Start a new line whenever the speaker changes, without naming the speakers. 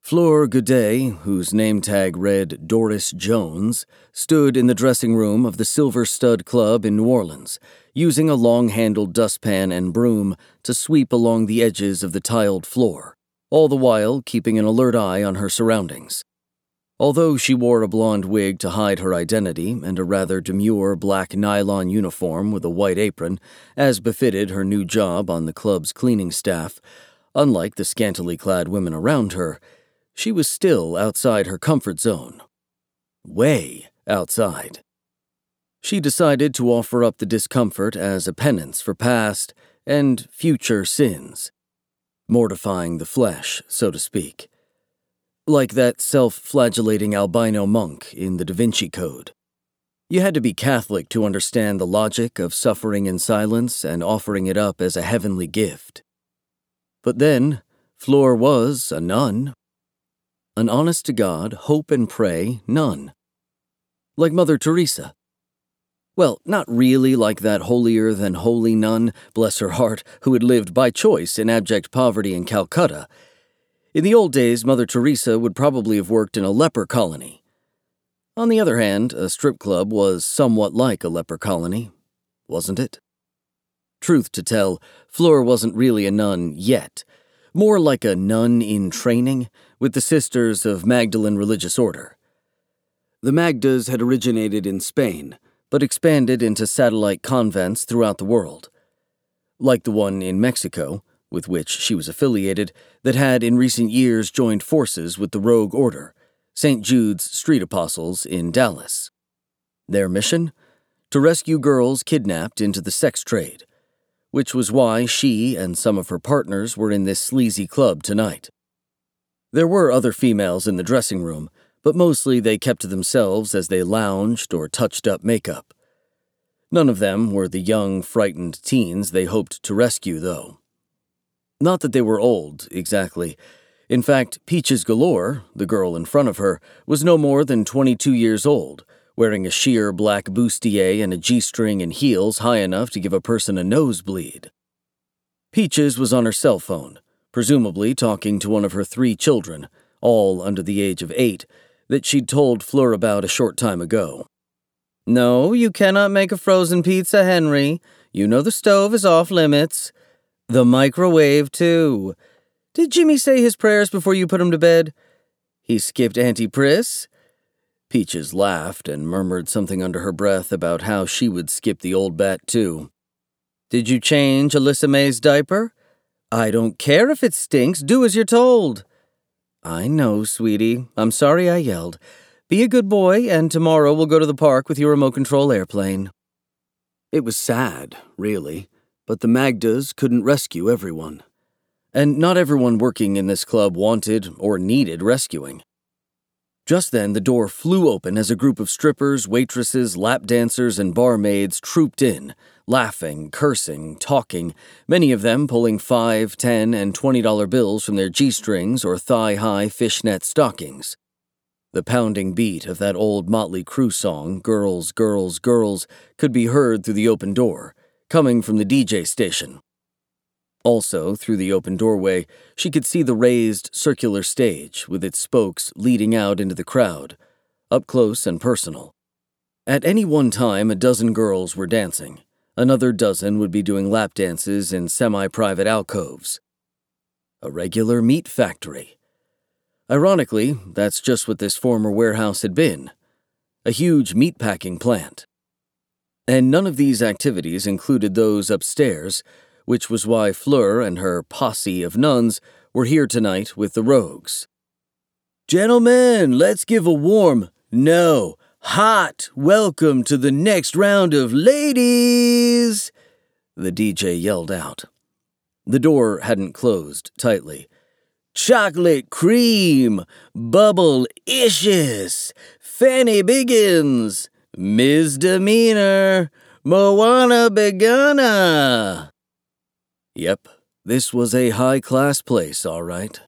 Fleur Godet, whose name tag read Doris Jones, stood in the dressing room of the Silver Stud Club in New Orleans, using a long-handled dustpan and broom to sweep along the edges of the tiled floor, all the while keeping an alert eye on her surroundings. Although she wore a blonde wig to hide her identity and a rather demure black nylon uniform with a white apron, as befitted her new job on the club's cleaning staff, unlike the scantily clad women around her, she was still outside her comfort zone. Way outside. She decided to offer up the discomfort as a penance for past and future sins, mortifying the flesh, so to speak. Like that self-flagellating albino monk in the Da Vinci Code. You had to be Catholic to understand the logic of suffering in silence and offering it up as a heavenly gift. But then, Fleur was a nun. An honest-to-God, hope-and-pray nun. Like Mother Teresa. Well, not really like that holier-than-holy nun, bless her heart, who had lived by choice in abject poverty in Calcutta. In the old days, Mother Teresa would probably have worked in a leper colony. On the other hand, a strip club was somewhat like a leper colony, wasn't it? Truth to tell, Fleur wasn't really a nun yet. More like a nun in training with the Sisters of Magdalene Religious Order. The Magdas had originated in Spain, but expanded into satellite convents throughout the world. Like the one in Mexico, with which she was affiliated, that had in recent years joined forces with the Rogue Order, St. Jude's Street Apostles in Dallas. Their mission? To rescue girls kidnapped into the sex trade, which was why she and some of her partners were in this sleazy club tonight. There were other females in the dressing room, but mostly they kept to themselves as they lounged or touched up makeup. None of them were the young, frightened teens they hoped to rescue, though. Not that they were old, exactly. In fact, Peaches Galore, the girl in front of her, was no more than 22 years old, wearing a sheer black bustier and a G-string and heels high enough to give a person a nosebleed. Peaches was on her cell phone, presumably talking to one of her 3 children, all under the age of 8, that she'd told Fleur about a short time ago. "No, you cannot make a frozen pizza, Henry. You know the stove is off limits. The microwave, too. Did Jimmy say his prayers before you put him to bed? He skipped Auntie Pris?" Peaches laughed and murmured something under her breath about how she would skip the old bat, too. "Did you change Alyssa May's diaper? I don't care if it stinks. Do as you're told." "I know, sweetie. I'm sorry I yelled. Be a good boy, and tomorrow we'll go to the park with your remote control airplane." It was sad, really. But the Magdas couldn't rescue everyone. And not everyone working in this club wanted or needed rescuing. Just then, the door flew open as a group of strippers, waitresses, lap dancers, and barmaids trooped in, laughing, cursing, talking, many of them pulling $5, $10, and $20 bills from their G-strings or thigh-high fishnet stockings. The pounding beat of that old Motley Crue song, Girls, Girls, Girls, could be heard through the open door, coming from the DJ station. Also, through the open doorway, she could see the raised circular stage with its spokes leading out into the crowd, up close and personal. At any one time, a dozen girls were dancing. Another dozen would be doing lap dances in semi-private alcoves. A regular meat factory. Ironically, that's just what this former warehouse had been. A huge meatpacking plant. And none of these activities included those upstairs, which was why Fleur and her posse of nuns were here tonight with the Rogues. "Gentlemen, let's give a warm, no, hot welcome to the next round of ladies," the DJ yelled out. The door hadn't closed tightly. "Chocolate cream, bubble-icious, Fanny Biggins, Misdemeanor, Moana Begana." Yep, this was a high-class place, all right.